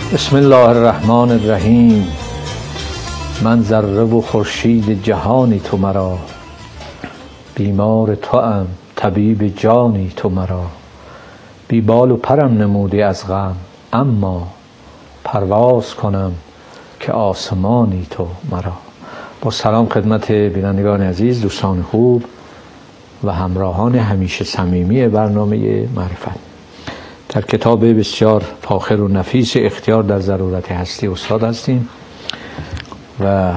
بسم الله الرحمن الرحیم. من ذره و خورشید جهانی تو مرا، بیمار توام طبیب جانی تو مرا. بی بال و پرم نمودی از غم، اما پرواز کنم که آسمانی تو مرا. با سلام خدمت بینندگان عزیز، دوستان خوب و همراهان همیشه صمیمی برنامه معرفت. در کتاب بسیار فاخر و نفیس اختیار در ضرورت هستی استاد هستیم و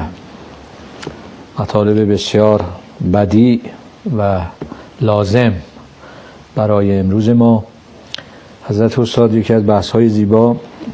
مطالب بسیار بدیع و لازم برای امروز ما. حضرت استاد یکی از بحث‌های زیبا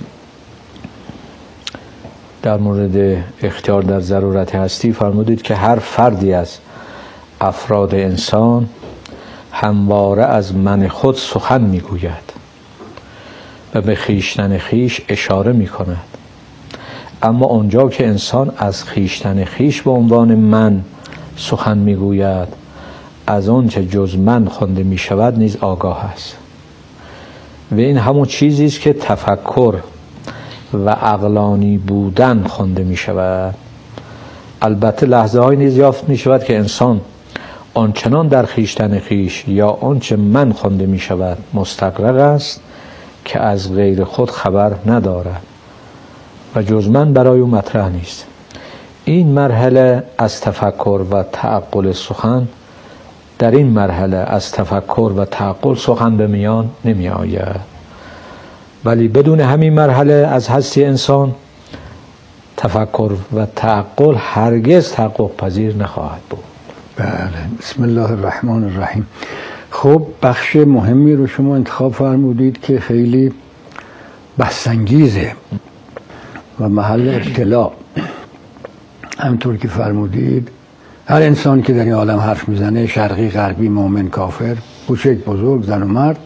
در مورد اختیار در ضرورت هستی فرمودید که هر فردی از افراد انسان همواره از من خود سخن میگوید و به خویشتن خویش اشاره می کند، اما آنجا که انسان از خویشتن خویش به عنوان من سخن می گوید، از آنچه جز من خوانده می شود نیز آگاه است. و این همون چیزی است که تفکر و عقلانی بودن خوانده می شود. البته لحظه های نیز یافت می شود که انسان آنچنان در خویشتن خویش یا آنچه من خوانده می شود مستغرق است که از غیر خود خبر ندارد و جز من برای او مطرح نیست. این مرحله از تفکر و تعقل سخن، در این مرحله از تفکر و تعقل سخن به میان نمی آید، ولی بدون همین مرحله از هستی انسان تفکر و تعقل هرگز تحقق پذیر نخواهد بود. بله، بسم الله الرحمن الرحیم. خب بخش مهمی رو شما انتخاب فرمودید که خیلی بحث‌انگیزه و محل ابتلا. همطور که فرمودید هر انسان که در این عالم حرف میزنه، شرقی، غربی، مؤمن، کافر، کوچک، بزرگ، زن و مرد،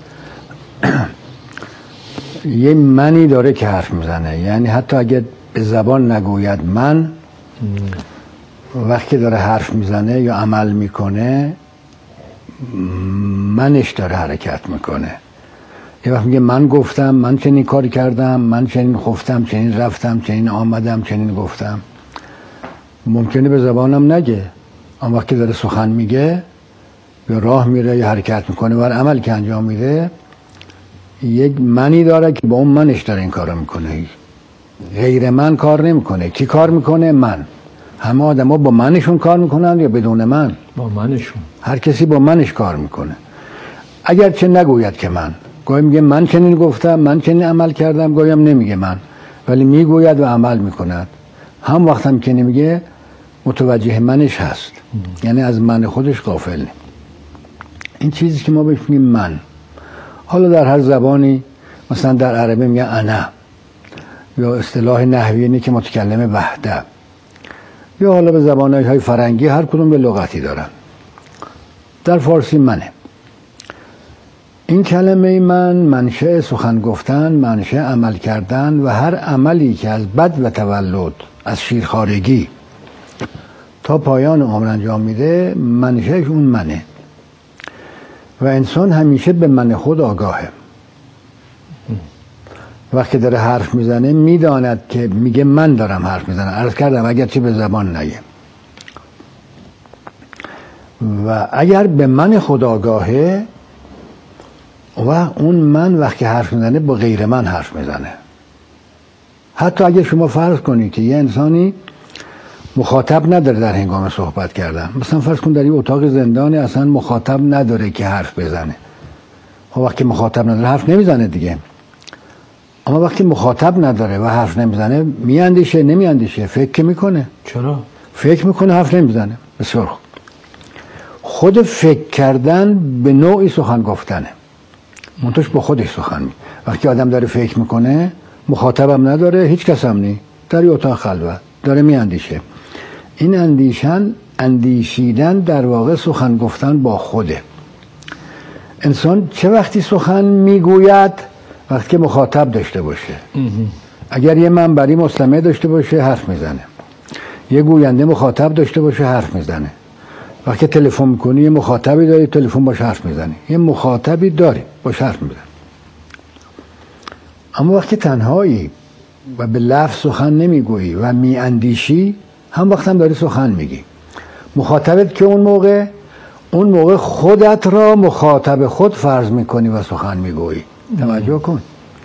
یه منی داره که حرف میزنه. یعنی حتی اگه به زبان نگوید من، وقتی داره حرف میزنه یا عمل میکنه منش داره حرکت میکنه. یه وقت میگه من گفتم، من چنین کاری کردم، من چنین خفتم، چنین رفتم، چنین آمدم، چنین گفتم. ممکنه به زبانم نگه، اما وقتی داره سخن میگه یا راه میره یا حرکت میکنه و عمل که انجام میده، یک منی داره که با اون منش داره این کارو میکنه. غیر من کار نمیکنه. کی کار میکنه؟ من. همه آدم ها با منشون کار میکنن یا بدون من؟ با منشون. هر کسی با منش کار میکنه. اگر چه نگوید که من، گاهی میگه من چنین گفتم، من چنین عمل کردم، گاهی هم نمیگه من، ولی میگوید و عمل میکند. هم وقت هم که نمیگه متوجه منش هست، یعنی از من خودش غافل. این چیزی که ما بهش میگیم من. حالا در هر زبانی، مثلا در عربی میگه انا، یا اصطلاح نحوی اینه که متکلم وحده، یا حالا به زبانهای فرنگی هر کدوم به لغتی دارن. در فارسی منه. این کلمه من منشأ سخن گفتن، منشأ عمل کردن و هر عملی که از بد و تولد، از شیرخوارگی تا پایان عمر انجام میده، منشأش اون منه. و انسان همیشه به من خود آگاهه. وقتی داره حرف میزنه میداند که میگه من دارم حرف میزنم. عرض کردم اگرچه به زبان نگه. و اگر به من خود آگاهه، و اون من وقتی حرف میزنه با غیر من حرف میزنه. حتی اگر شما فرض کنید که یه انسانی مخاطب نداره در هنگام صحبت کردن، مثلا فرض کن در یه اتاق زندانی اصلا مخاطب نداره که حرف بزنه، خب وقتی مخاطب نداره حرف نمیزنه دیگه. اما وقتی مخاطب نداره و حرف نمیزنه، میاندیشه نمیاندیشه؟ فکر میکنه. چرا؟ فکر میکنه، حرف نمیزنه. بسیار خوب. خود فکر کردن به نوعی سخن گفتنه، منتش با خودش سخن می. وقتی آدم داره فکر میکنه، مخاطبم نداره، هیچ کس هم نی، در یه اتاق خلوت داره میاندیشه. این اندیشیدن در واقع سخن گفتن با خوده. انسان چه وقتی سخن میگوید؟ وقتی که مخاطب داشته باشه. اگر یه منبری مستمع داشته باشه حرف میزنه، یه گوینده مخاطب داشته باشه حرف میزنه. وقتی تلفن میکنی یه مخاطبی داری، تلفن باش حرف میزنی، یه مخاطبی داری باش حرف میزنی. اما وقتی تنهایی و به لفظ سخن نمیگویی و میاندیشی، هم وقت هم داری سخن میگی. مخاطبت که اون موقع خودت را مخاطب خود فرض میکنی و سخن میگویی. توجه کن،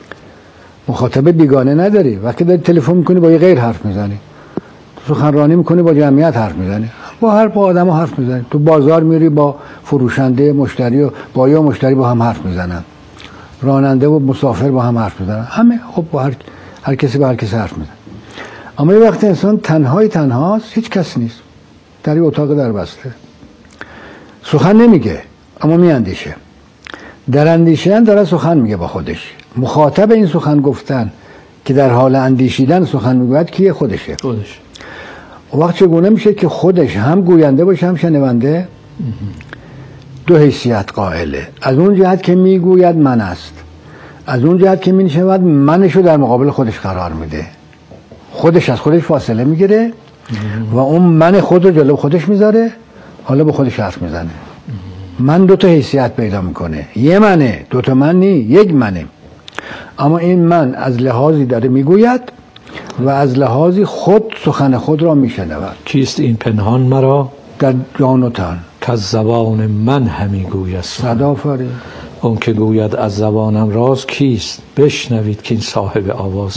مخاطب بیگانه نداری. وقتی داری تلفن میکنی با یه غیر حرف میزنی، سخنرانی میکنی با جمعیت حرف میزنی، با آدم حرف میزنی، تو بازار میری با فروشنده مشتری و با یا مشتری با هم حرف میزنن، راننده و مسافر با هم حرف میزنن، همه خب با هر کسی با هر کسی حرف میزنه. اما یه وقت انسان تنهاست، هیچ کس نیست، در یه اتاق در بسته، سخن نمیگه اما میاندیشه. در اندیشیدن داره سخن میگه با خودش. مخاطب این سخن گفتن که در حال اندیشیدن سخن میگوید کیه؟ خودشه. وقت چگونه میشه که خودش هم گوینده باشه هم شنونده؟ دو حیثیت قائله. از اون جهت که میگوید من است، از اون جهت که میشود منشو در مقابل خودش قرار میده، خودش از خودش فاصله میگیره و اون من خود رو جلو خودش میذاره، حالا با خودش حرف میزنه. من دو تا حیثیت پیدا میکنه، یه منه، دو تا من نی، یک منه. اما این من از لحاظی داره میگوید و از لحاظی خود سخن خود را میشنود. کیست این پنهان مرا در جان و تن که از زبان من همی گوید صدا فاری. اون که گوید از زبانم راز کیست؟ بشنوید که این صاحب آواز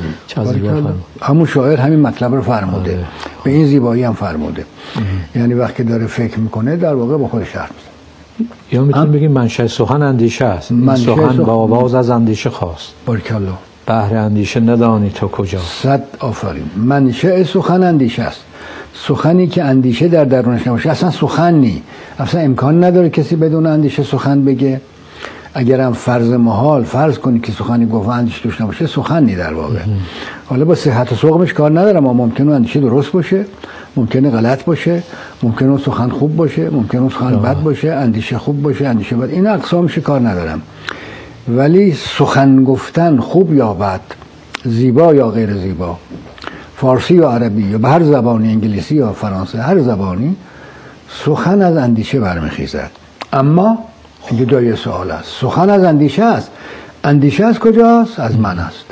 همون شاعر همین مطلب رو فرموده. به این زیبایی هم فرموده. یعنی وقتی داره فکر میکنه در واقع با خودش حرف میزنه. یا میتونیم بگیم منشأ سخن اندیشه است. سخن با آواز از اندیشه خواست. بارکالله. بهر اندیشه ندانی تو کجا. صد آفرین. منشأ سخن اندیشه است. سخنی که اندیشه در درونش نباشه اصلا سخن نی. اصلا امکان نداره کسی بدون اندیشه سخن بگه. اگرم فرض کنی که سخنی گفت اندیشه توش نباشه، سخن نی در واقع. حالا با صحت و سقمش کار ندارم، اما ممکنه اندیشه درست باشه، ممکنه غلط باشه، ممکنه سخن خوب باشه، ممکنه سخن بد باشه، اندیشه خوب باشه، اندیشه بد. این اقسامش کار ندارم. ولی سخن گفتن خوب یا بد، زیبا یا غیر زیبا، فارسی یا عربی یا به هر زبانی، انگلیسی یا فرانسه، هر زبانی، سخن از اندیشه برمیخیزد. اما اینجا جای سوال است. سخن از اندیشه است. اندیشه از کجاست؟ از من است.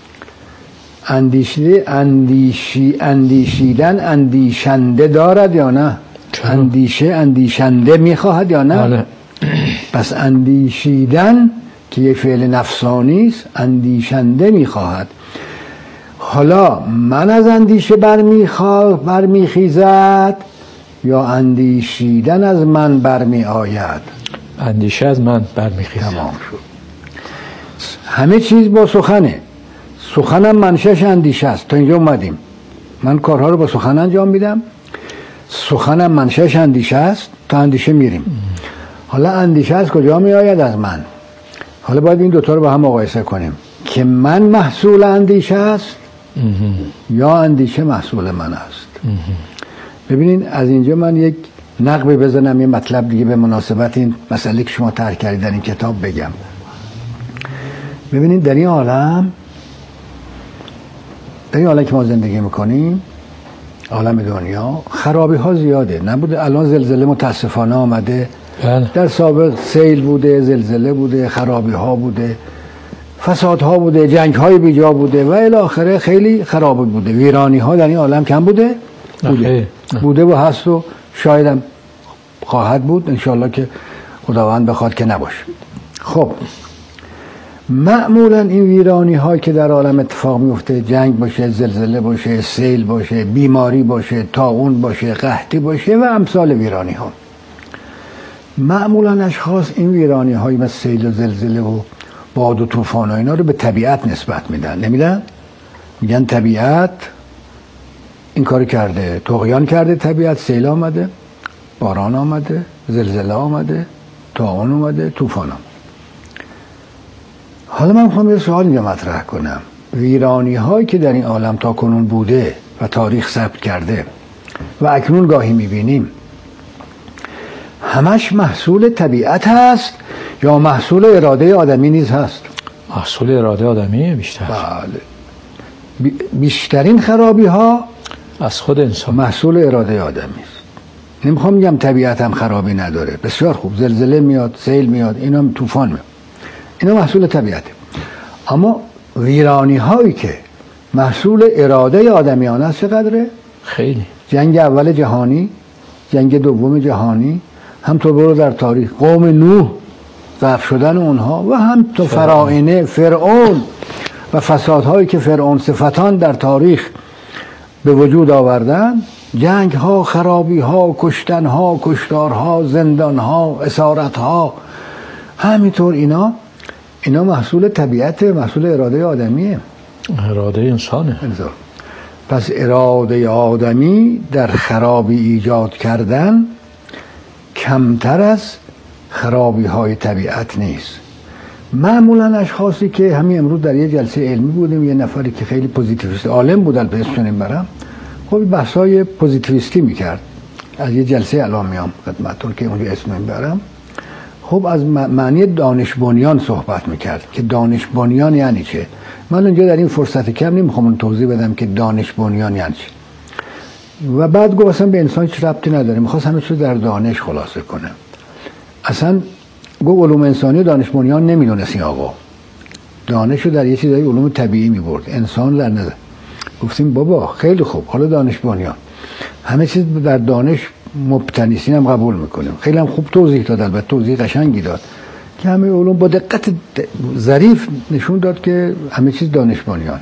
اندیشیدن اندیشنده دارد یا نه؟ اندیشه اندیشنده میخواهد یا نه؟ پس اندیشیدن که یه فعل نفسانی است، اندیشنده میخواهد. حالا من از اندیشه برمیخیزد یا اندیشیدن از من برمی آید؟ اندیشه از من برمیخیزد. تمام شد. همه چیز با سخنه. سخنم منشأش اندیشه است. تا اینجا اومدیم. من کارها رو با سخن انجام میدم. سخنم منشأش اندیشه است. تا اندیشه میریم. حالا اندیشه از کجا می آید؟ از من. حالا باید این دوتا رو با هم مقایسه کنیم که من محصول اندیشه است یا اندیشه محصول من است. ببینین از اینجا من یک نقبی بزنم، یه مطلب دیگه به مناسبت این مسئله که شما طرح کردید در این کتاب بگم. ببینین در این عالم که ما زندگی میکنیم، عالم دنیا، خرابی ها زیاده. نبوده الان زلزله متاسفانه آمده، در سابق سیل بوده، زلزله بوده، خرابی ها بوده، فساد ها بوده، جنگ های بیجا بوده و الی آخره خیلی خرابی بوده. ویرانی ها در این عالم کم بوده؟ بوده و هست و شاید هم خواهد بود، انشالله که خداوند بخواد که نباشه. خب معمولا این ویرانی هایی که در عالم اتفاق میفته، جنگ باشه، زلزله باشه، سیل باشه، بیماری باشه، طاعون باشه، قحطی باشه و امثال ویرانی ها، معمولا اشخاص این ویرانی های مثل سیل و زلزله و باد و طوفان و اینا رو به طبیعت نسبت میدن. نمیدن؟ میگن طبیعت این کار کرده، طغیان کرده، طبیعت سیل آمده، باران آمده، زلزله آمده، طاعون آمده، طوفان آمده. حالا من میخوام یه سوال اینجا مطرح کنم. ویرانی هایی که در این عالم تا کنون بوده و تاریخ ثبت کرده و اکنون گاهی میبینیم، همش محصول طبیعت هست یا محصول اراده آدمی نیز هست؟ محصول اراده آدمی بیشتر. بله. بیشترین خرابی ها از خود انسان، محصول اراده آدمی است. نمیخوام میگم طبیعت هم خرابی نداره، بسیار خوب، زلزله میاد، سیل میاد، اینا طوفان میاد، اینا محصول طبیعته. اما ویرانی هایی که محصول اراده آدمیان است. چقدره؟ خیلی. جنگ اول جهانی، جنگ دوم جهانی، همطور برو در تاریخ قوم نوح، ضعف شدن اونها، و هم تو فراعنه، فرعون و فسادهایی که فرعون صفتان در تاریخ به وجود آوردن، جنگ ها، خرابی ها، کشتن ها، کشتار ها، زندان ها، اسارت ها، همینطور اینا محصول طبیعت، محصول اراده آدمیه، اراده انسانه. پس اراده آدمی در خرابی ایجاد کردن کمتر از خرابی های طبیعت نیست. معمولا اشخاصی که همین امروز در یه جلسه علمی بودیم، یه نفری که خیلی پوزیتیویست عالم بود، البته اسمش نمیبرم، خب بحثای پوزیتیویستی میکرد. از یه جلسه الان میام خدمتتون که اونجا اسم نمیبرم. خب از معنی دانش بنیان صحبت میکرد که دانش بنیان یعنی چه. من اینجا در این فرصت کم نمیخوام اون توضیح بدم که دانش بنیان یعنی چه. و بعد گفت اصلا به انسان هیچ ربطی نداره، میخواست همه چیز در دانش خلاصه کنه. اصلا گفت علوم انسانی و دانش بنیان نمیدونست این آقا، دانش رو در یه چیزای علوم طبیعی میبرد، انسان در نظر. گفتیم بابا خیلی خوب، حالا دانش بنیان همه چیز در دانش مبتنیست، هم قبول میکنیم. خیلی هم خوب توضیح داد، البته توضیح قشنگی داد که همه علوم با دقت ظریف نشون داد که همه چیز دانش بنیان.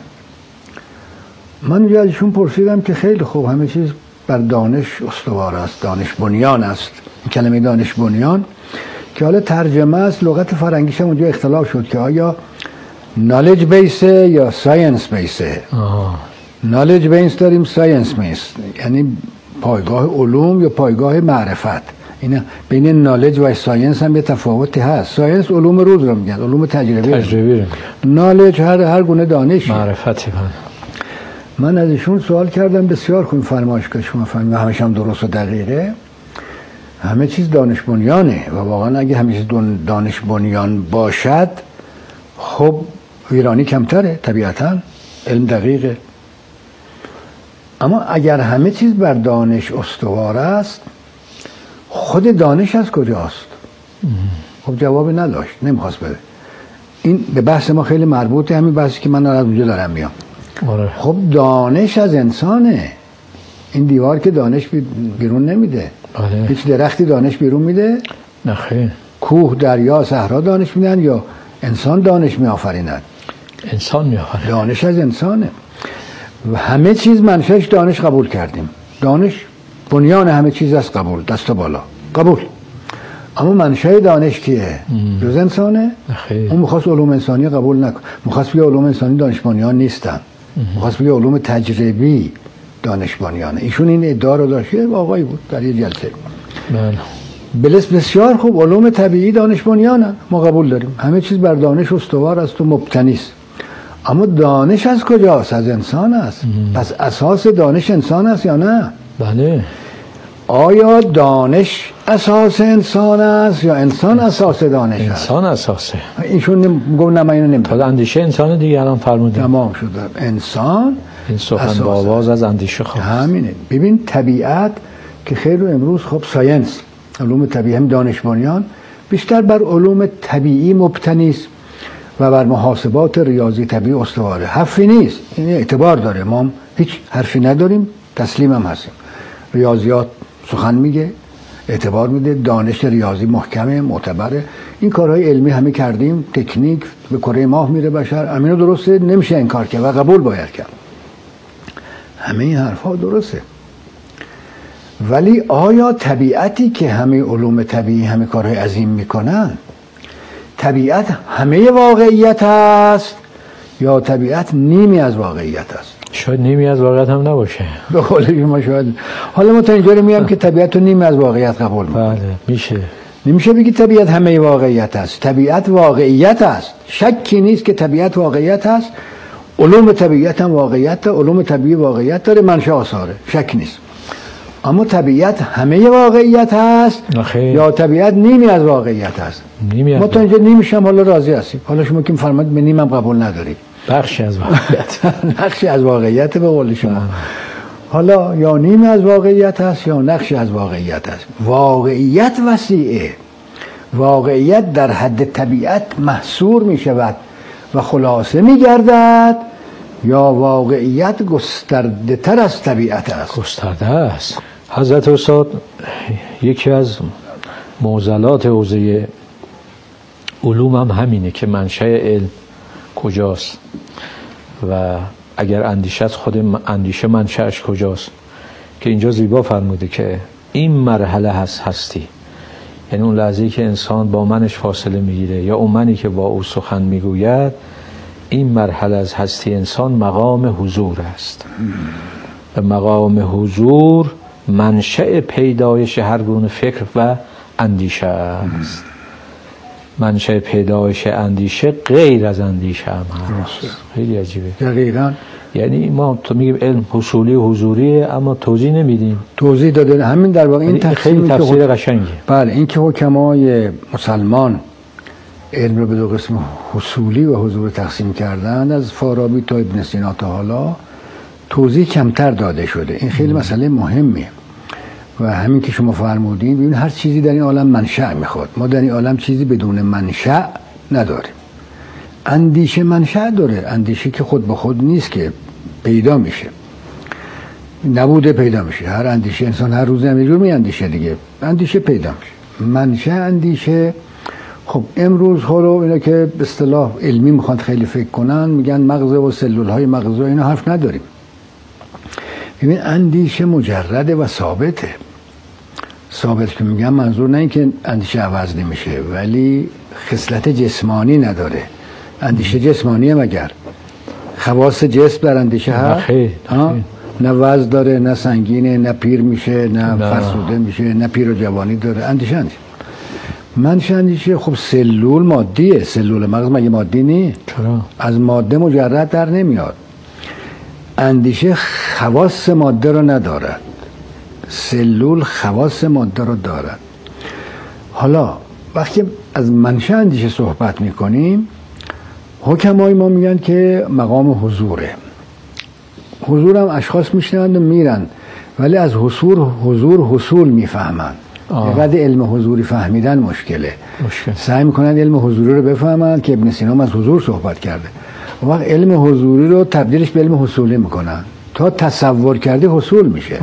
من اینجا ازشون پرسیدم که خیلی خوب همه چیز بر دانش استوار است، دانش بنیان است. این کلمه دانش بنیان که حالا ترجمه است، لغت فرنگیش هم اونجا اختلاف شد که آیا knowledge بیسه یا science بیسه. knowledge بیس داریم، science بیس یعنی پایگاه علوم یا پایگاه معرفت. این بین knowledge و science هم یه تفاوتی هست. science علوم روز رو میگن، علوم تجربی. knowledge هر گونه دانش، معرفتی. من ازشون سوال کردم بسیار خوب فرمایش که شما فهمیدید همش هم درست و دقیقه، همه چیز دانش بنیانه و واقعا اگه همه چیز دانش بنیان باشد خب ویرانی کمتره، طبیعتا علم دقیقه. اما اگر همه چیز بر دانش استوار است، خود دانش از کجاست؟ خب جوابی نداشت، نمیخواست بده. این به بحث ما خیلی مربوطه، همین بحثی که من از اونجا دارم میام. خب دانش از انسانه. این دیوار که دانش بیرون نمیده. هیچ درختی دانش بیرون میده؟ نه خیر. کوه، دریا، صحرا دانش میدن یا انسان دانش میآفریند؟ انسان میآفریند. دانش از انسانه و همه چیز منشأش دانش قبول کردیم. دانش بنیان همه چیز است، قبول، دست بالا قبول. اما منشأ دانش کیه؟ جز انسانه؟ خیر. اون میخواست علوم انسانی قبول نکن، میخواست بگه علوم انسانی دانش بنیان نیستن، میخواست بگه علوم تجربی دانش بنیانه. ایشون این ادعا رو داشت، آقایی بود در یه جلسه. بلس بسیار خوب، علوم طبیعی دانش بنیانن، ما قبول داریم، همه چیز بر دانش استوار است و مبتنی است. اما دانش از کجاست؟ از انسان است. پس اساس دانش انسان است یا نه؟ بله. آیا دانش اساس انسان است یا انسان اساس دانش است؟ انسان اساسه. ایشون گفت نه من اینو نمی‌دونم. تا اندیشه انسان دیگه الان فرمودیم. تمام شد. انسان این سخن با آواز از اندیشه خواست. همینه. ببین طبیعت که خیلی امروز خب ساینس، علوم طبیعی هم دانش بنیان بیشتر بر علوم طبیعی مبتنی است و بر محاسبات ریاضی طبیعی استواره. حرفی نیست، این اعتبار داره. ما هیچ حرفی نداریم، تسلیم هم هستیم. ریاضیات سخن میگه، اعتبار میده، دانش ریاضی محکمه، معتبره. این کارهای علمی همه کردیم، تکنیک به کره ماه میره بشر، همینو درسته، نمیشه انکار کرد و قبول باید کرد. همه این حرفا درسته. ولی آیا طبیعتی که همه علوم طبیعی همه کارهای عظیم میکنن، طبیعت همه واقعیت است یا طبیعت نیمی از واقعیت است؟ شاید نیمی از واقعیت هم نباشه. به قول شما شاید. حالا ما تا اینجا میام که طبیعت رو نیمی از واقعیت قبول میکنیم. بله میشه. نمیشه بگی طبیعت همه واقعیت است. طبیعت واقعیت است. شکی نیست که طبیعت واقعیت است. علوم طبیعت هم واقعیت، علوم طبیعی واقعیت داره، منشأ آثاره، شک نیست. اما طبیعت همه واقعیت هست یا طبیعت نیمی از واقعیت هست؟ ما تا اینجا نیمیش هم حالا راضی هستیم. حالا شما که فرمایید به نیم هم قبول ندارید. بخشی از واقعیت. نقشی از واقعیت به قول شما. حالا یا نیمی از واقعیت هست یا نقشی از واقعیت هست. واقعیت وسیعه. واقعیت در حد طبیعت محصور می شود و خلاصه می گردد یا واقعیت گسترده تر از طبیعت است؟ گسترده است. حضرت استاد یکی از معضلات حوزه علوم هم همینه که منشأ علم کجاست و اگر اندیشه از خود اندیشه منشأش کجاست، که اینجا زیبا فرموده که این مرحله هستی، یعنی اون لحظه‌ای که انسان با منش فاصله میگیره یا اون منی که با او سخن میگوید، این مرحله از هستی انسان مقام حضور است و مقام حضور منشأ پیدایش هر گونه فکر و اندیشه است. منشأ پیدایش اندیشه غیر از اندیشه هم هست. خیلی عجیبه. دقیقاً. یعنی ما تو میگیم علم حصولی و حضوریه اما توضیح نمیدیم. توضیح داده همین در واقع این خیلی تفسیر قشنگه. بله، این که حکمای مسلمان علم رو به دو قسم حصولی و حضور تقسیم کردن، از فارابی تا ابن سینا تا حالا توضیح کمتر داده شده. این خیلی مسئله مهمیه و همین که شما فرمودین، ببین هر چیزی در این عالم منشأ میخواد. ما در این عالم چیزی بدون منشأ نداریم. اندیشه منشأ داره، اندیشه که خود به خود نیست، که پیدا میشه، نبوده پیدا میشه. هر اندیشه انسان هر روز هم یه جور میاندیشه دیگه، اندیشه پیدا میشه. منشأ اندیشه، خب امروز حالا اینا که به اصطلاح علمی میخوان خیلی فکر کنن، میگن مغز و سلول های مغز و اینا حرف نداریم. ببین اندیشه مجرده و ثابته. ثابت که میگم منظور نه این که اندیشه عوض نمیشه، ولی خصلت جسمانی نداره. اندیشه جسمانیه مگر خواص جسم در اندیشه هست؟ نه وزن داره، نه سنگینه، نه پیر میشه، نه فرسوده میشه، نه پیر و جوانی داره. اندیشه منشأ اندیشه خب سلول مادیه. سلول مغز مگه مادی نیست؟ چرا؟ از ماده مجرد در نمیاد. اندیشه خواص ماده رو ندارد، سلول خواص ماده رو دارد. حالا وقتی از منشأ اندیشه صحبت میکنیم، حکمای ما میگن که مقام حضوره. حضور هم اشخاص میشنوند و میرن، ولی از حضور حصول میفهمند. اینقدر علم حضوری فهمیدن مشکل. سعی میکنن علم حضوری رو بفهمن که ابن سینا از حضور صحبت کرده. وقت علم حضوری رو تبدیلش به علم حصولی میکنن. تا تصور کردی حصول میشه.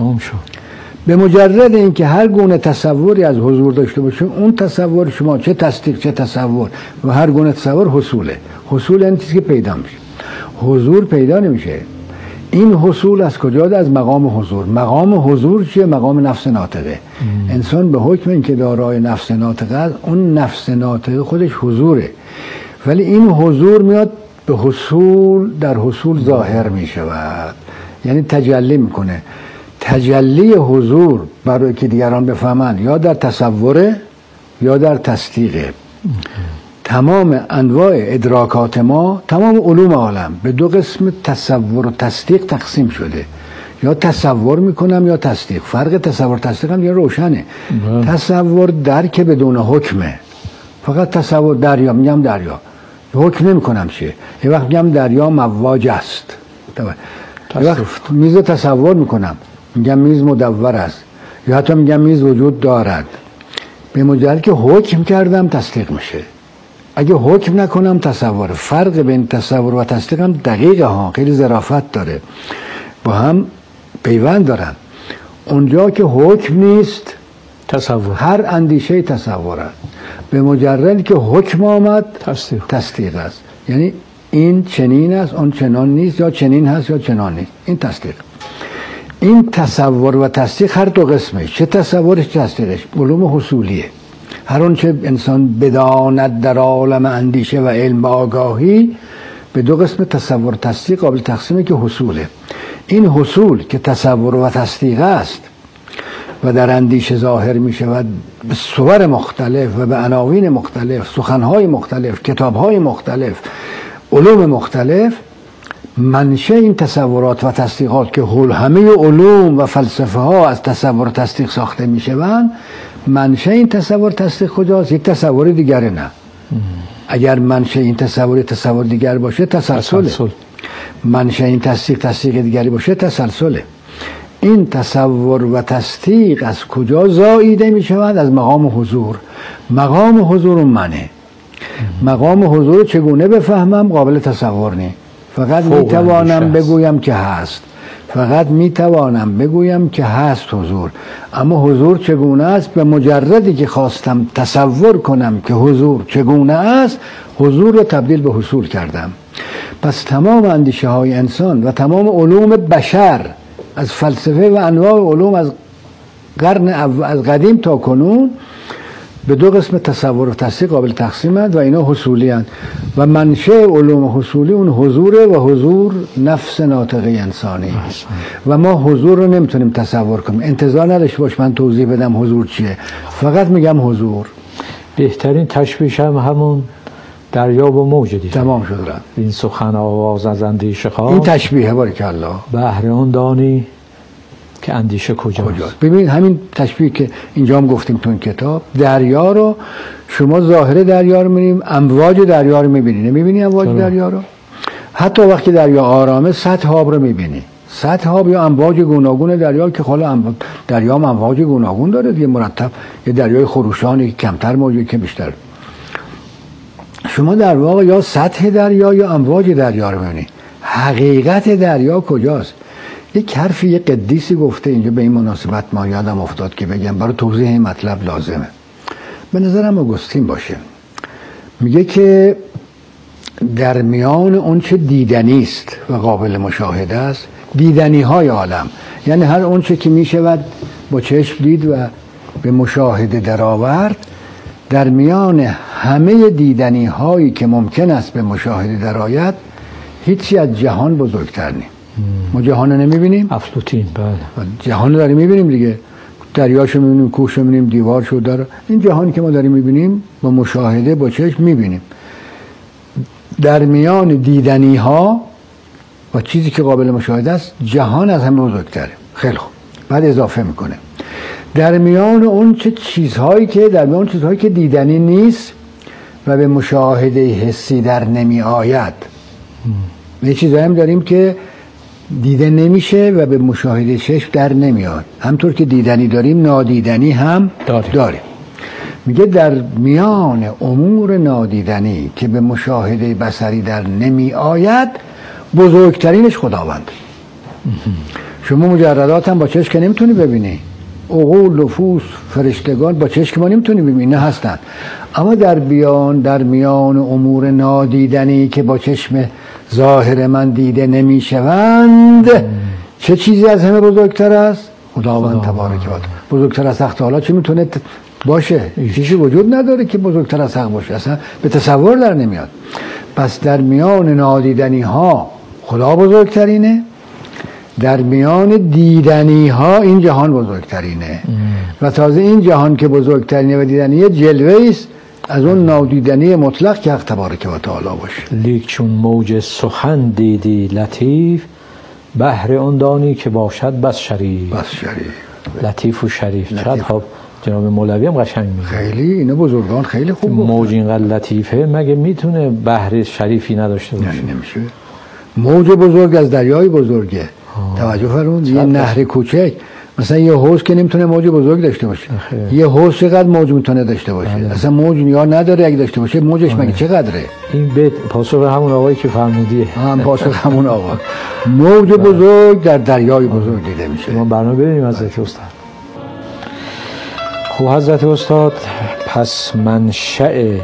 به مجرد اینکه هر گونه تصوری از حضور داشته باشه، اون تصور شما چه تصدیق چه تصور و هر گونه تصور حصوله. حصول این چیزی که پیدا میشه. حضور پیدا نمیشه. این حصول از کجا؟ از مقام حضور. مقام حضور چیه؟ مقام نفس ناطقه. انسان به حکم اینکه دارای نفس ناطقه است، اون نفس ناطقه خودش حضوره، ولی این حضور میاد به حصول، در حصول ظاهر میشود، یعنی تجلی میکنه. تجلی حضور برای که دیگران بفهمند یا در تصوره یا در تصدیقه. تمام انواع ادراکات ما، تمام علوم عالم به دو قسم تصور و تصدیق تقسیم شده. یا تصور میکنم یا تصدیق. فرق تصور تصدیق هم دیگه روشنه. تصور درک بدون حکمه. فقط تصور دریا، میگم دریا، حکم نمیکنم چیه. یه وقت میگم دریا مواج است، یه وقت میز تصور میکنم، میگم میز مدور است، یا حتی میگم میز وجود دارد. به مجرد که حکم کردم تصدیق میشه. اگه حکم نکنم تصور. فرق بین تصور و تصدیق هم دقیقه ها، خیلی ظرافت داره، با هم پیوند دارن. اونجا که حکم نیست تصور، هر اندیشه تصور است. به مجرد که حکم آمد تصدیق است. یعنی این چنین است، اون چنان نیست، یا چنین هست یا چنان نیست. این تصدیق. این تصور و تصدیق هر دو قسمه، چه تصورش چه تصدیقش، علوم حصولیه. هر اون چه انسان بداند در عالم اندیشه و علم و آگاهی، به دو قسم تصور و تصدیق قابل تقسیمه که حصوله. این حصول که تصور و تصدیق است و در اندیشه ظاهر می شود به صور مختلف و به عناوین مختلف، سخنهای مختلف، کتابهای مختلف، علوم مختلف، منشأ این تصورات و تصدیقات که همه علوم و فلسفه ها از تصور و تصدیق ساخته می شوند، منشأ این تصور تصدیق کجاست؟ یک تصور دیگره نه. اگر منشأ این تصور دیگر باشه تسلسله. منشأ این تصدیق دیگری باشه تسلسله. این تصور و تصدیق از کجا زاییده می شود؟ از مقام حضور. مقام حضور منه. مقام حضور چگونه بفهمم؟ قابل تصور نیست. فقط میتوانم بگویم که هست، فقط میتوانم بگویم که هست حضور. اما حضور چگونه است؟ به مجردی که خواستم تصور کنم که حضور چگونه است، حضور رو تبدیل به حصول کردم. پس تمام اندیشه های انسان و تمام علوم بشر، از فلسفه و انواع علوم از قرن از قدیم تا کنون، به دو قسم تصور و تصدیق قابل تقسیم است و اینا حصولی هستند و منشأ علوم حصولی اون حضوره و حضور نفس ناطقه انسانی و ما حضور رو نمیتونیم تصور کنیم. انتظار نداشته باش من توضیح بدم حضور چیه، فقط میگم حضور. بهترین تشبیهش هم همون دریا و موج دیگه. تمام شد رفت. این سخن آواز از اندیشه خواه، این تشبیه باریکالله. بهر آن دانی که اندیشه کجاست. ببین همین تشبیه که اینجا هم گفتیم تو این کتاب، دریا رو شما ظاهر دریا رو می‌بینیم، امواج دریا رو می‌بینی، نمی‌بینی امواج دریا رو؟ حتی وقتی دریا آرامه سطح آب رو می‌بینی، سطح آب یا امواج گوناگون دریا که حالا دریا هم امواج گوناگون داره دیگه، مرتب یه دریای خروشانی که کمتر موجی که بیشتر. شما در واقع یا سطح دریا یا امواج دریا رو می‌بینی. حقیقت دریا کجاست؟ یک حرفی یک قدیسی گفته اینجا به این مناسبت، ما یادم افتاد که بگم برای توضیح این مطلب لازمه. به نظرم آگوستین باشه، میگه که در میان اون چه دیدنی است و قابل مشاهده است، دیدنی های عالم، یعنی هر اون چه که میشود با چشم دید و به مشاهده درآورد، در میان همه دیدنی هایی که ممکن است به مشاهده درآید، هیچی از جهان بزرگتر نیست. ما جهان رو نمیبینیم؟ افلاطین. بله. جهان رو داریم میبینیم دیگه، دریاشو میبینیم، کوهشو میبینیم، دیوارشو داره. این جهانی که ما داریم میبینیم با مشاهده با چشم میبینیم. در میان دیدنی ها و چیزی که قابل مشاهده است، جهان از همه بزرگتره. خیلی خوب. بعد اضافه میکنه در میان اون چیزهایی که دیدنی نیست و به مشاهده حسی در نمی آید. یه چیزایی هم داریم که دیده نمیشه و به مشاهده چشم در نمیاد. همطور که دیدنی داریم، نادیدنی هم داریم. میگه در میان امور نادیدنی که به مشاهده بصری در نمی آید، بزرگترینش خداوند. شما مجردات هم با چشم که نمیتونی ببینی، عقول، نفوس، فرشتگان با چشم ما نمیتونی ببینی، نه هستن. اما در میان امور نادیدنی که با چشم ظاهر من دیده نمیشوند، چه چیزی از همه بزرگتر است؟ خداوند تبارک و تعالی. بزرگتر از حق تعالی چه میتونه باشه؟ چیزی وجود نداره که بزرگتر از حق باشه، اصلا به تصور در نمیاد. پس در میان نادیدنی ها خدا بزرگترینه، در میان دیدنی ها این جهان بزرگترینه و تازه این جهان که بزرگترینه و دیدنیه جلوه است از اون نادیدنی مطلق که حق تبارک و تعالی باشه. لیک چون موج سخن دیدی لطیف، بهر آن دانی که باشد بس شریف. لطیف و شریف. چقدر خوب جناب مولوی هم قشنگ میگه. خیلی اینا بزرگان خیلی خوب گفتن. موج اینقدر لطیفه، مگه میتونه بحر شریفی نداشته باشه؟ نمیشه. موج بزرگ از دریای بزرگه. توجه فرمود. یه نهر کوچک، مثلا یه حوض که نمیتونه موج بزرگ داشته باشه. یه حوض چقدر موج میتونه داشته باشه؟ اصلا موج نیاز نداره. اگه داشته باشه موجش مگه چقدره؟ این بیت پاسخ همون آقایی که فرمودیه. پاسخ همون آقا. موج بزرگ در دریای بزرگ دیده میشه. ما برنامه ببینیم حضرت استاد. خب حضرت استاد، پس منشأ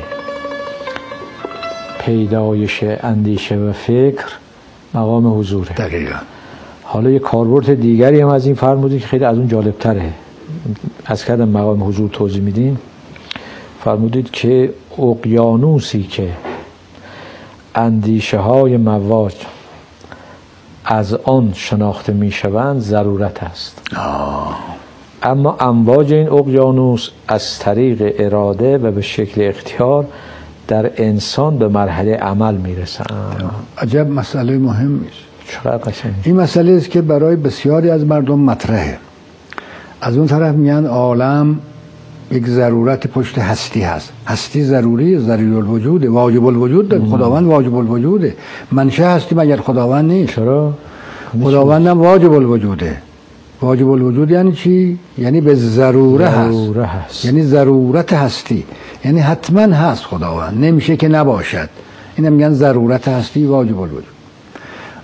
پیدایش اندیشه و فکر مقام حضوره. دقیقاً. حالا یه کاربرد دیگری هم از این فرمودید که خیلی از اون جالبتره. از کردم مقام حضور توضیح میدین، فرمودید که اقیانوسی که اندیشه های مواج از آن شناخته میشوند ضرورت است. اما امواج این اقیانوس از طریق اراده و به شکل اختیار در انسان به مرحله عمل میرسند. عجب مسئله مهمی است. قشنگ. این مسئله است که برای بسیاری از مردم مطرحه. از اون طرف میگن عالم یک ضرورت پشت هستی هست. هستی ضروری، ضروری الوجوده، واجب الوجود داره. خداوند واجب الوجوده. منشأ هستی مگر خداوند نیست؟ چرا؟ خداوند هم واجب الوجوده. واجب الوجود یعنی چی؟ یعنی به ضروره هست. یعنی ضرورت هستی، یعنی حتما هست خداوند، نمیشه که نباشد. اینم میگن ضرورت هستی، واجب الوجود.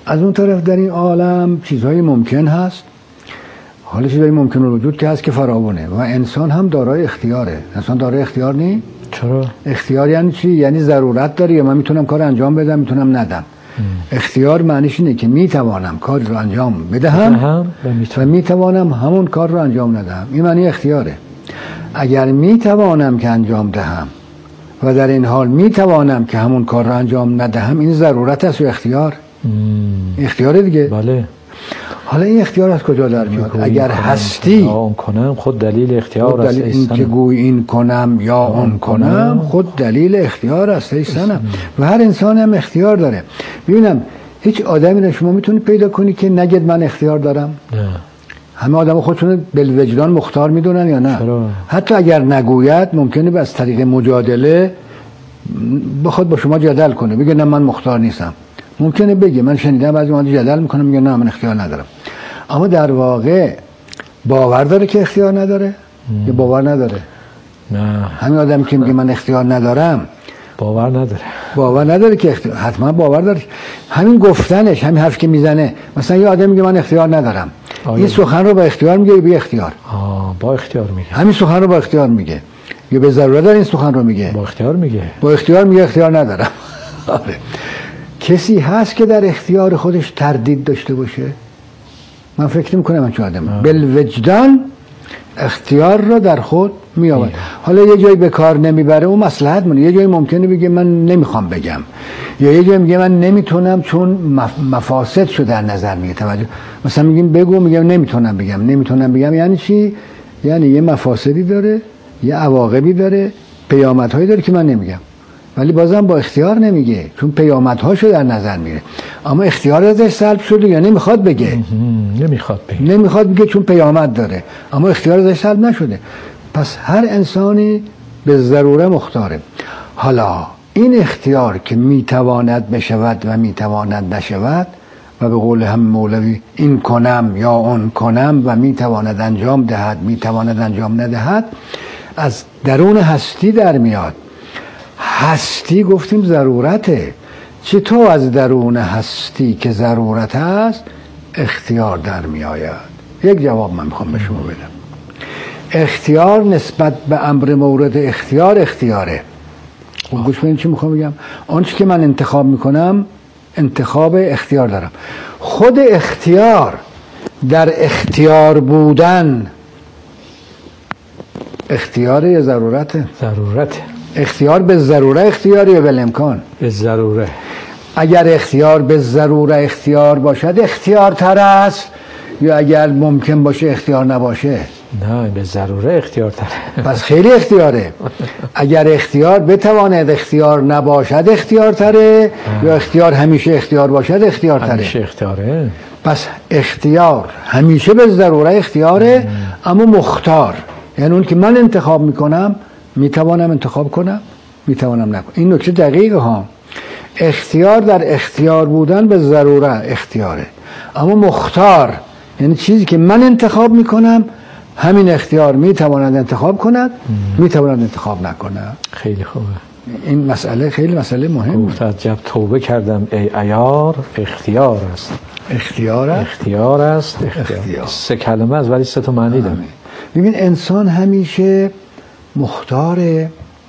از اون طرف در این عالم چیزهای ممکن هست، حالا چیزهای ممکن الوجود که هست که فراوونه و انسان هم دارای اختیاره. انسان دارای اختیار نیست؟ چرا؟ اختیار یعنی چی؟ یعنی ضرورت داره یا من میتونم کار انجام بدم میتونم ندم. اختیار معنیش اینه که میتوانم کار رو انجام بدهم و میتوانم همون کار رو انجام ندهم. این معنی اختیاره. اگر میتوانم که انجام دهم و در این حال میتوانم که همون کار رو انجام ندهم، این ضرورت است و اختیار اختیاره دیگه. بله. حالا این اختیار از کجا در میاد؟ اگر هستی اون کنم خود دلیل اختیار است. این که گوی این کنم یا اون کنم خود دلیل اختیار است ای صنم. و هر انسان هم اختیار داره. ببینم هیچ آدمی رو شما میتونید پیدا کنی که نگید من اختیار دارم؟ نه. همه آدم خودشون بالوجدان مختار میدونن یا نه؟ چرا؟ حتی اگر نگوید ممکنه از طریق مجادله بخواد با شما جدل کنه، بگه نه من مختار نیستم. ممکنه بگه، من شنیدم بعضی وقتا جدل میکنم میگه نه من اختیار ندارم، اما در واقع باور داره که اختیار نداره یا باور نداره؟ نه. همین آدم که میگه من اختیار ندارم باور نداره که اختیار، حتما باور داره. همین گفتنش، همین حرف که میزنه، مثلا یه آدم میگه من اختیار ندارم، این سخن رو با اختیار میگه یا بی اختیار؟ با اختیار میگه. همین سخن رو با اختیار میگه یا به ضرورت داره این سخن رو میگه؟ با اختیار میگه. با اختیار میگه اختیار ندارم. آره. کسی هست که در اختیار خودش تردید داشته باشه؟ من فکر میکنم من چه آدم بالوجدان اختیار رو در خود میآورد. حالا یه جایی به کار نمیبره اون مصلحت مونه، یه جایی ممکنه بگه من نمیخوام بگم، یا یه جایی میگه من نمیتونم چون مفاسد شو در نظر میگه. توجه، مثلا میگیم بگو، میگم نمیتونم بگم یعنی چی؟ یعنی یه مفاسدی داره، یه عواقبی داره، پیامدهایی داره که من نمیگم، ولی بازم با اختیار نمیگه چون پیامدهاشو در نظر میره. اما اختیار ازش سلب شده یا نمیخواد بگه؟ نمیخواد بگه چون پیامد داره، اما اختیار ازش سلب نشده. پس هر انسانی به ضروره مختاره. حالا این اختیار که میتواند بشود و میتواند نشود و به قول هم مولوی این کنم یا اون کنم و میتواند انجام دهد میتواند انجام ندهد، از درون هستی در میاد. هستی گفتیم ضرورته. چطور از درون هستی که ضرورت است اختیار در می آید؟ یک جواب من میخوام به شما بدم. اختیار نسبت به امر مورد اختیاره. گوش بدین چی میخوام بگم. آنچه که من انتخاب میکنم انتخاب اختیار دارم. خود اختیار در اختیار بودن اختیاره یا ضرورته؟ ضرورته. اختیار به ضروره اختیاری یا بالامکان؟ به ضروره. اگر اختیار به ضروره اختیار باشد اختیار تر است یا اگر ممکن باشه اختیار نباشه؟ نه، به ضروره اختیار تره. پس خیلی اختیاره. اگر اختیار بتواند اختیار نباشد اختیار تره یا اختیار همیشه اختیار باشد اختیار تره؟ همیشه اختیاره. پس اختیار همیشه به ضروره اختیاره، اما مختار یعنی اون که من انتخاب میکنم، میتوانم انتخاب کنم، میتوانم نکنم. این نکته دقیقه ها. اختیار در اختیار بودن به ضروره اختیاره، اما مختار یعنی چیزی که من انتخاب میکنم، همین اختیار میتواند انتخاب کند، میتواند انتخاب نکنم. خیلی خوبه. این مسئله خیلی مسئله مهمه. گفت عجب توبه کردم ای عیار، اختیار است. اختیار است. سه کلمه است ولی سه تا معنی داره. ببین انسان همیشه مختاره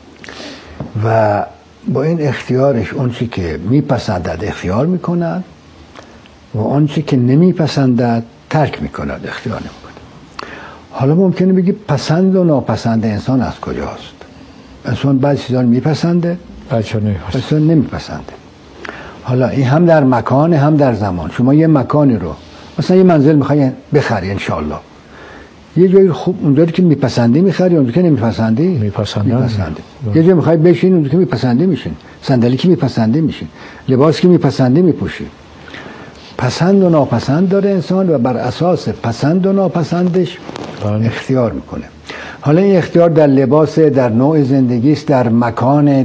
و با این اختیارش اونچه که میپسندد اختیار میکند و اونچه که نمیپسندد ترک میکند، اختیار نمیکند. حالا ممکنه بگی پسند و ناپسند انسان از کجاست؟ انسان بعضی چیزا رو میپسنده، بعضی نمیپسنده. حالا این هم در مکان هم در زمان. شما یه مکانی رو مثلا یه منزل میخوای بخری انشالله، یه جایی خوب اونجایی که میپسندی میخری، اونجایی که نمیپسندی میپسندی. یه جایی میخوای بشین، اونجایی که میپسندی میشین، صندلی که میپسندی میشین، لباس که میپسندی میپوشی. پسند و ناپسند داره انسان و بر اساس پسند و ناپسندش اختیار میکنه. حالا این اختیار در لباس، در نوع زندگی است، در مکان،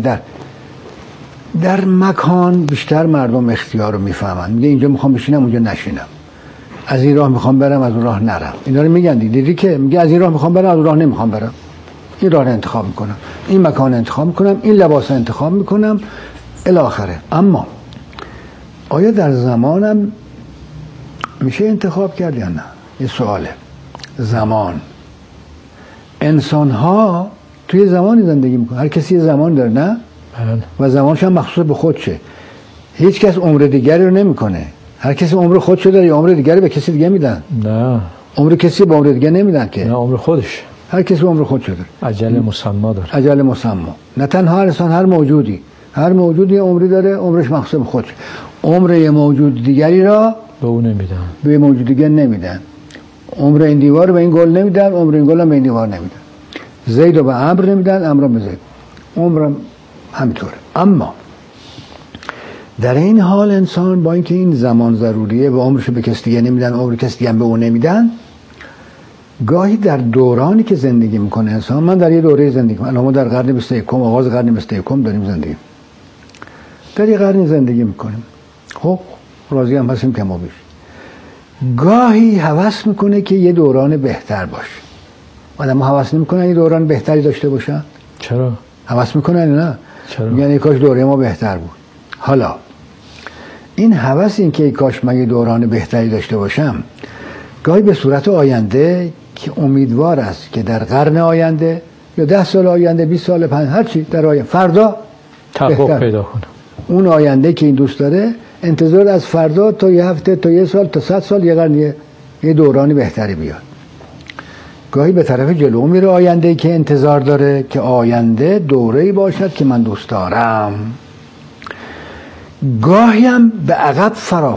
در مکان بیشتر مردم اختیار رو میفهمن. میگه اینجا میخوام بشینم اونجا نشینم، از این راه میخوام برم از اون راه نرم. اینا رو میگن دیدی که میگه از این راه میخوام برم از اون راه نمیخوام برم، این راه رو انتخاب میکنم، این مکان انتخاب میکنم، این لباس انتخاب میکنم الی آخره. اما آیا در زمانم میشه انتخاب کرد یا نه؟ یه سواله. زمان، انسان ها توی زمانی زندگی میکنه، هر کسی یه زمان داره نه؟ و زمانش هم مخصوص به خودشه. هیچ کس عمر دیگری رو نمیکنه، هر کسی عمر خودشو داره، یا عمر دیگری به کسی دیگه میدن؟ نه، عمر کسی به عمر دیگه نمیدن که. نه، عمر خودش. هر کسی عمر خودشو داره، اجل مسمى داره. اجل مسمى. نه تنها انسان، هر موجودی عمری داره، عمرش مخصوص به خودشه. عمر یه موجود دیگری را به اون نمیدن، به موجود دیگر نمیدن. عمر این دیوار به این گل نمیدن، عمر این گل هم به این دیوار نمیدن. زید رو به عمرو نمیدن، عمرو به زید. عمرم همینطوره. اما در این حال انسان با اینکه این زمان ضروریه و عمرش به کسی دیگه نمیدن، عمر کسی دیگه هم به اون نمیدن، گاهی در دورانی که زندگی میکنه انسان، من در یه دوره زندگی میکنم، الان ما در قرن 21 آغاز قرن 21 داریم زندگی، در یه قرن زندگی میکنیم. خب راضی هم هستیم کم و بیش. گاهی هوس میکنه که یه دوران بهتر باشه. آدم هوس نمیکنن یه دوران بهتری داشته باشن؟ چرا؟ هوس میکنن نه؟ چرا؟ یعنی کاش دوره ما بهتر بود. حالا این هوس، این که کاش من یه دوران بهتری داشته باشم، گاهی به صورت آینده که امیدوار است که در قرن آینده یا 10 سال آینده، 20 سال، 5 هر چی در آینده، فردا تحقق پیدا کنه. اون آینده که این دوست داره، انتظار از فردا تا یه هفته، تا یه سال، تا 100 سال، یه قرن، یه دورانی بهتری بیاد. گاهی به طرف جلو میره آینده که انتظار داره که آینده دوره‌ای باشد که من دوست دارم. گاهی هم به عقب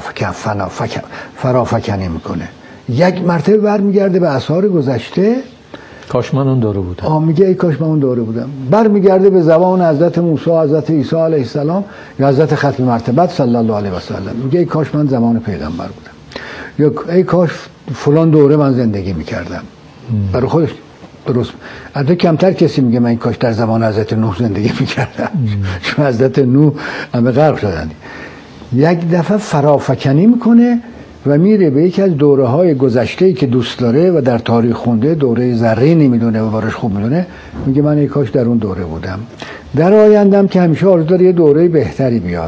فرافکنی میکنه. یک مرتبه برمیگرده به اثار گذشته، کاش من اون دوره بودم. میگه ای کاش من اون دوره بودم. برمیگرده به زبان حضرت موسی، حضرت عیسی علیه السلام یا حضرت ختم مرتبت صلی الله علیه و سلم، میگه ای کاش من زمان پیغمبر بودم، یا ای کاش فلان دوره من زندگی میکردم. برای خودش درست. البته کمتر کسی میگه من کاش در زمان حضرت نوح زندگی میکردم، چون حضرت نوح همه غرق شدن. یک دفعه فرافکنی میکنه و میره به یکی از دوره‌های گذشته‌ای که دوست داره و در تاریخ خونده، دوره زرینی میدونه و براش خوب میدونه، میگه من ای کاش در اون دوره بودم. در آیندهم که همیشه آرزو داره یه دوره بهتری بیاد،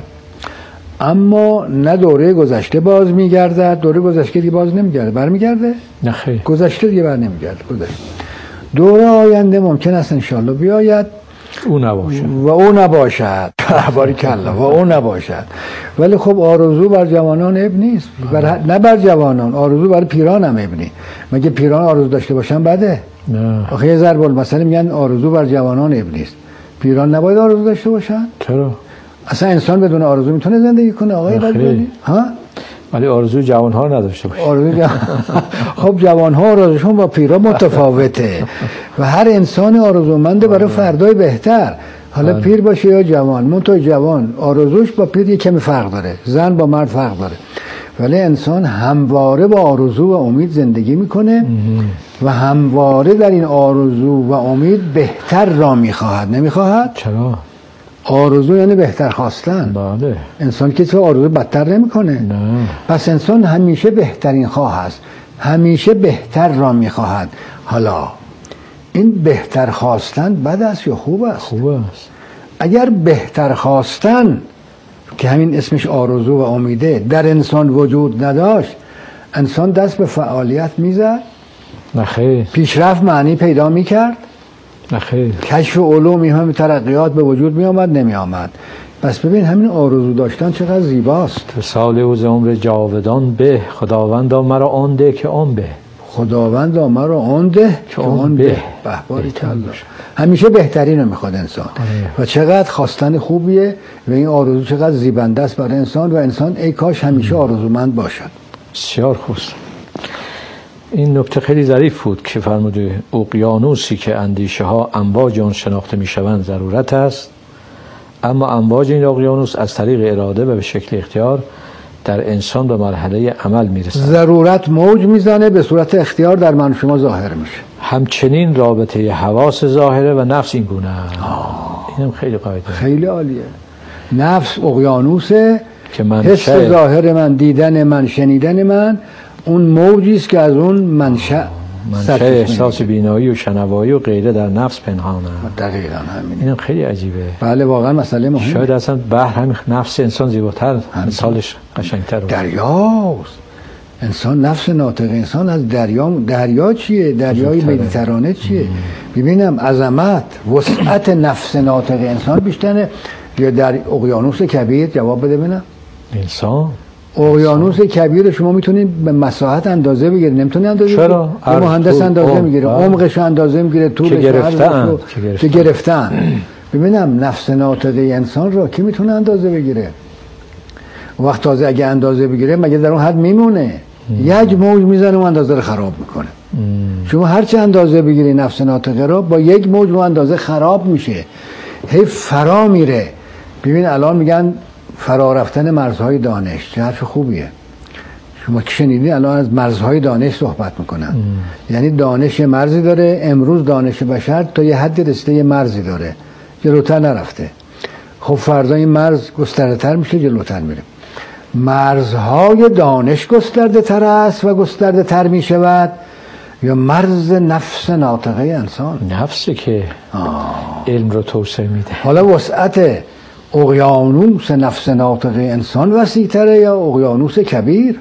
اما نه دوره گذشته باز میگرده، دوره گذشته دیگه باز نمیگرده، برمیگرده؟ نه خیر، گذشته دیگه بر نمیگرده. گذشته دوره آینده ممکن است انشالله بیاید او نباشد و او نباشد. باریکالله. و او نباشد. ولی خب آرزو بر جوانان عیب نیست. نه بر جوانان، آرزو بر پیران هم عیب نیست. مگه پیران آرزو داشته باشن بده؟ نه. آخه یه ضرب المثل میگن آرزو بر جوانان عیب نیست. پیران نباید آرزو داشته باشن؟ چرا؟ اصلا انسان بدون آرزو میتونه زندگی کنه آقای قدیمی؟ ها؟ ولی آرزوی جوان‌ها نداشته باشه. خب جوان‌ها آرزوشون با پیرا متفاوته و هر انسان آرزومنده برای فردای بهتر، حالا پیر باشه یا جوان. منتها جوان آرزوش با پیر یه کمی فرق داره، زن با مرد فرق داره، ولی انسان همواره با آرزو و امید زندگی میکنه و همواره در این آرزو و امید بهتر را میخواهد. نمیخواهد؟ چرا؟ آرزو یعنی بهتر خواستن. بله. انسان که تو آرزو بدتر نمیکنه. نه. پس انسان همیشه بهترین خواه است، همیشه بهتر را میخواهد. حالا این بهتر خواستن بد است یا خوب است؟ خوب است. اگر بهتر خواستن که همین اسمش آرزو و امیده در انسان وجود نداشت، انسان دست به فعالیت میزد؟ نه خیر. پیشرفت معنی پیدا میکرد؟ نه خیر. کشف علومی هم ترقیات به وجود می آمد؟ نمی آمد. پس ببین همین آرزو داشتن چقدر زیباست. سال و عمر جاودان به، خداوندا مرا آن ده که آن به. خداوندا مرا آن ده که آن به. باریکالله. همیشه بهترین رو میخواد انسان. و چقدر خواستن خوبیه و این آرزو چقدر زیبنده است برای انسان و انسان ای کاش همیشه آرزومند باشد. بسیار خوب. این نکته خیلی ظریف بود که فرموده اقیانوسی که اندیشه ها امواج آن شناخته میشوند ضرورت است، اما امواج این اقیانوس از طریق اراده و به شکل اختیار در انسان به مرحله عمل میرسد. ضرورت موج میزنه، به صورت اختیار در من شما ظاهر میشه. همچنین رابطه حواس ظاهره و نفس این گونه است. اینم خیلی قاعده خیلی عالیه. نفس اقیانوسه که من حس ظاهر من، دیدن من، شنیدن من، اون موجی است که از اون منشأ منشه احساس بینایی و شنوایی و غیره در نفس پنهانه. دقیقاً همین. اینم خیلی عجیبه. بله واقعا مسئله مهمه. شاید اصلا بحر همین نفس انسان زیباتر، مثالش قشنگتر. دریاست. انسان، نفس ناطق انسان از دریا چیه؟ دریای مدیترانه چیه؟ ببینم عظمت، وسعت نفس ناطق انسان بیشتره یا در اقیانوس کبیر؟ جواب بده ببینم. انسان اقیانوس کبیر شما میتونید به مساحت اندازه بگیرید، نمیتونید اندازه بگیرید؟ چرا؟ مهندس اندازه میگیره، عمقش اندازه میگیره، طولش که گرفتن. ببینم نفس ناطق انسان رو کی میتونه اندازه بگیره؟ وقت تازه اگه اندازه بگیره مگه در اون حد میمونه؟ یک موج میزنه و اندازه رو خراب میکنه. شما هرچه اندازه بگیری نفس ناطقه رو، با یک موج و اندازه خراب میشه، هی فرا میره. ببین الان میگن فرا رفتن مرزهای دانش، چه حرف خوبیه. شما که شنیدین الان از مرزهای دانش صحبت میکنن. یعنی دانش مرزی داره. امروز دانش بشر تا یه حدی رسیده، یه مرزی داره، جلوتر نرفته. خب فردا این مرز گسترده تر میشه، جلوتر میره. مرزهای دانش گسترده تر است و گسترده تر می شود یا مرز نفس ناطقه انسان؟ نفسی که علم رو توسعه میده. حالا وسعت اقیانوس نفس ناطقه انسان وسیع تره یا اقیانوس کبیر؟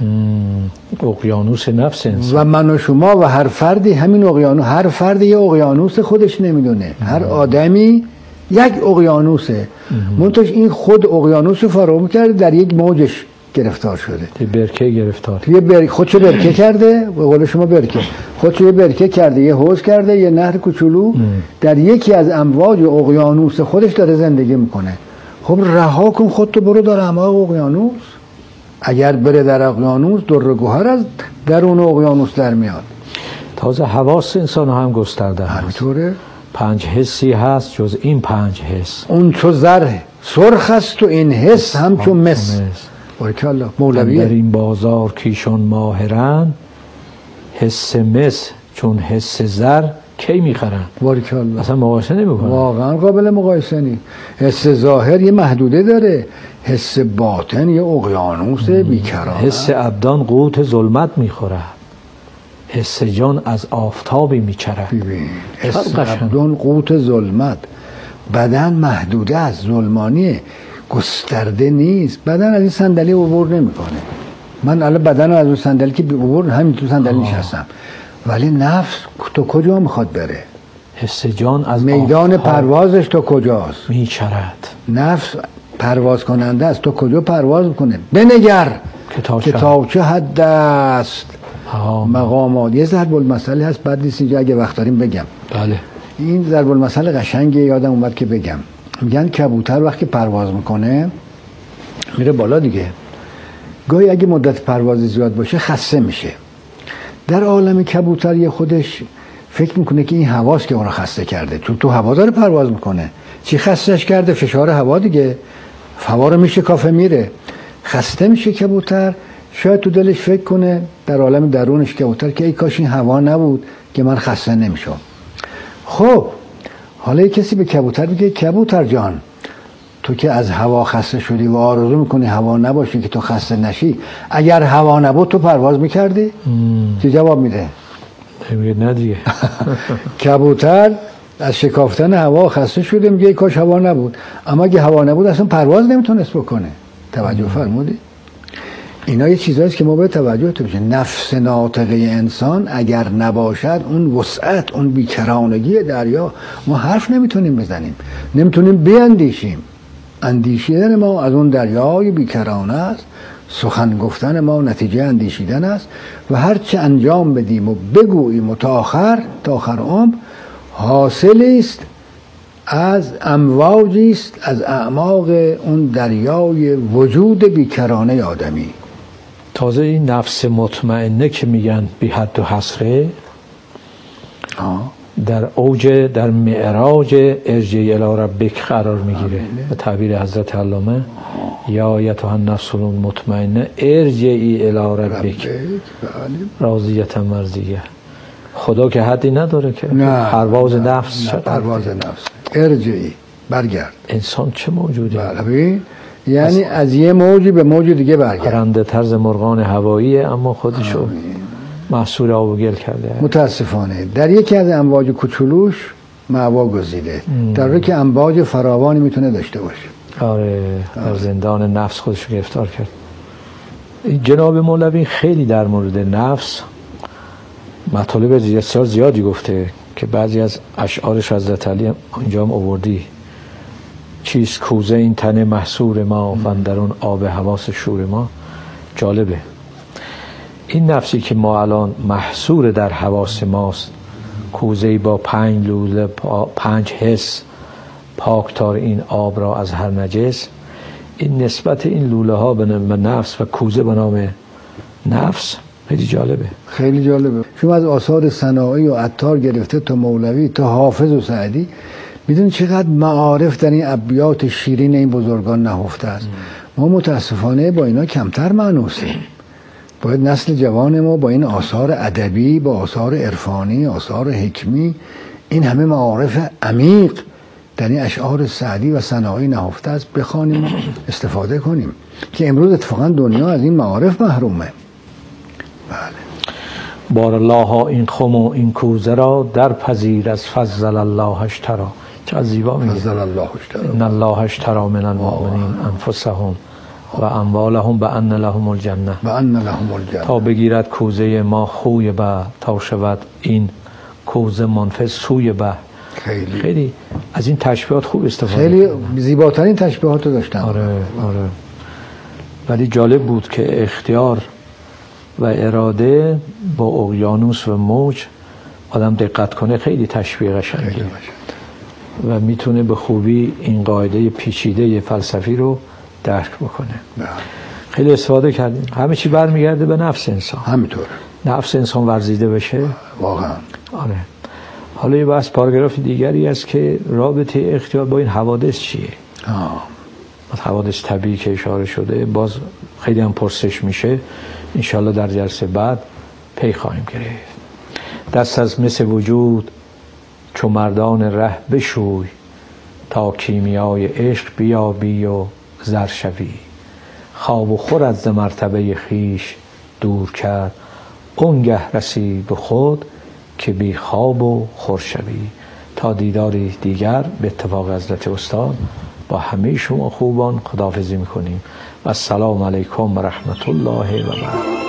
اقیانوس نفس انسان. و من و شما و هر فردی همین اقیانوس، هر فردی یه اقیانوس خودش نمیدونه. هر آدمی یک اقیانوسه. منتش این خود اقیانوس فرامو کرده، در یک موجش گرفتار شده. توی برکه گرفتار. خودشو برکه کرده، به قول شما برکه. خودشو یه برکه کرده، یه حوض کرده، یه نهر کوچولو، در یکی از امواج اقیانوس خودش داره زندگی میکنه. خب رها کن خودتو، برو در اعماق اقیانوس. اگر بره در اقیانوس، در گوهر از درون اقیانوس در میاد. تازه حواس انسان هم گسترده هست. همینطوره. 5 حسی هست جز این 5 حس. اون چو زر سرخ است و این حس همچون مس. بارکالله. مولویه. در این بازار کیشون ماهرن، حس مس چون حس زر کی میخرن؟ بارکالله. اصلا مقایسه نمیکنن. واقعا قابل مقایسه نیست. حس ظاهر یه محدوده داره، حس باطن یه اقیانوس بیکرانه. حس ابدان قوت ظلمت میخوره، حس جان از آفتابی میچره. ببین حس ابدان قوت ظلمت. بدن محدوده است، ظلمانیه، گسترده نیست. بدن از این صندلی عبور نمیکنه. من الان بدن از اون صندلی که عبور همین تو صندلی نشستم، ولی نفس تو کجا میخواد بره؟ حس جان از میدان پروازش تو کجاست؟ میچرد. نفس پرواز کننده است، تو کجا پرواز میکنه؟ بنگر کتاب چه حد است مقامات. یه ضرب المثل هست، بعد نیست اینجا اگه وقت داریم بگم. بله. این ضرب المثل قشنگه، یادم اومد که بگم. میگن کبوتر وقتی پرواز میکنه میره بالا دیگه، گاهی اگه مدت پروازی زیاد باشه خسته میشه. در عالم کبوتر یه خودش فکر میکنه که این هواست که اون رو خسته کرده، چون تو هوا داره پرواز میکنه. چی خستش کرده؟ فشار هوا دیگه. هوا رو میشه کافه میره، خسته میشه کبوتر. شاید تو دلش فکر کنه در عالم درونش کبوتر که ای کاش این هوا نبود که من خسته نمیشم. خب حالا کسی به کبوتر میگه کبوتر جان، تو که از هوا خسته شدی و آرزو میکنی هوا نباشی که تو خسته نشی، اگر هوا نبود تو پرواز میکردی؟ چه جواب میده؟ میگه نه دیگه. کبوتر از شکافتن هوا خسته شده، میگه ای کاش هوا نبود. اما اگه هوا نبود اصلا پرواز نمیتونست بکنه. توجه فرمودی؟ اینا یه چیزاییست که ما باید توجه تو بشه. نفس ناطقه انسان اگر نباشد، اون وسعت، اون بیکرانگی دریا، ما حرف نمیتونیم بزنیم، نمیتونیم بیاندیشیم. اندیشیدن ما از اون دریای بیکرانه است، سخن گفتن ما نتیجه اندیشیدن است و هرچه انجام بدیم و بگوییم و تا آخر عمر حاصلی است از امواجی است از اعماق اون دریای وجود بیکرانه آدمی. تازه این نفس مطمئنه که میگن بی حد و حصره، در اوج، در معراج ارجعی الی ربک قرار میگیره. به تعبیر حضرت علامه یا ایتها النفس المطمئنه ارجعی الی ربک راضیة مرضیه. خدا که حدی نداره که. پرواز نفس. پرواز نفس. ارجعی، برگرد. انسان چه موجودی؟ بله. یعنی از یه موجی به موج دیگه برگرد. پرنده طرز مرغان هواییه، اما خودشو محصول آب و گل کرده. متاسفانه در یکی از امواج کوچولوش مأوا گزیده، در حالی که امواج فراوانی میتونه داشته باشه. آره در زندان نفس خودش رو گرفتار کرد. جناب مولوی خیلی در مورد نفس مطالب بسیار زیادی گفته که بعضی از اشعارش حضرت علی اینجا هم آوردی. چیست کوزه این تن محصور ما و در اون آب حواس شور ما. جالبه این نفسی که ما الان محصور در حواس ماست، کوزه‌ای با 5 لوله 5 حس پاکتار این آب را از هر نجس. این نسبت این لوله ها به نفس و کوزه به نام نفس خیلی جالبه. خیلی جالبه. شما از آثار صناعی و عطار گرفته تا مولوی تا حافظ و سعدی میدونید چقدر معارف در این ابیات شیرین این بزرگان نهفته است. ما متاسفانه با اینا کمتر مانوسیم. باید نسل جوان ما با این آثار ادبی، با آثار عرفانی، آثار حکمی، این همه معارف عمیق در این اشعار سعدی و صناعی نهفته است بخوانیم، استفاده کنیم که امروز اتفاقا دنیا از این معارف محرومه. بله. بار الله ها این خم و این کوزه را در پذیر از فضل الله اشترا. چه زیبا میگه. فضل الله اشترا. ان الله اشترا من المؤمنین انفسهم و اموالهم بأن لهم الجنه. بأن لهم الجنه. تا بگیرد کوزه ما خوی به تا شود این کوزه منفذ سوی به. خیلی از این تشبیهات خوب استفاده خیلی زیباترین تشبیهات رو داشتن. آره. ولی جالب بود که اختیار و اراده با اقیانوس و موج آدم دقت کنه خیلی تشبیه قشنگه و میتونه به خوبی این قاعده پیچیده فلسفی رو درک بکنه. خیلی استفاده کردیم. همه چی برمیگرده به نفس انسان. همینطور. نفس انسان ورزیده بشه. واقعا. آره. حالا یه بحث پاراگراف دیگری است که رابطه اختیار با این حوادث چیه؟ حوادث طبیعی که اشاره شده باز خیلی هم پرسش میشه. انشالله در جلسه بعد پی خواهیم گرفت. دست از مس وجود چو مردان ره بشوی تا کیمیای عشق بیابی و زر شوی. خواب و خور از مرتبه خیش دور کرد اونگه رسی به خود که بی خواب و خور شوی. تا دیداری دیگر به اتفاق حضرت استاد با همه شما خوبان خداحافظی میکنیم و السلام علیکم و رحمت الله و برکاته.